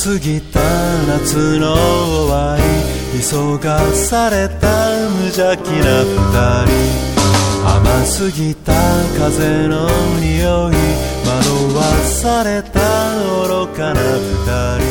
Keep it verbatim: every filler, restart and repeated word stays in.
過ぎた夏の終わり、急がされた無邪気な二人、甘すぎた風の匂い、惑わされた愚かな二人。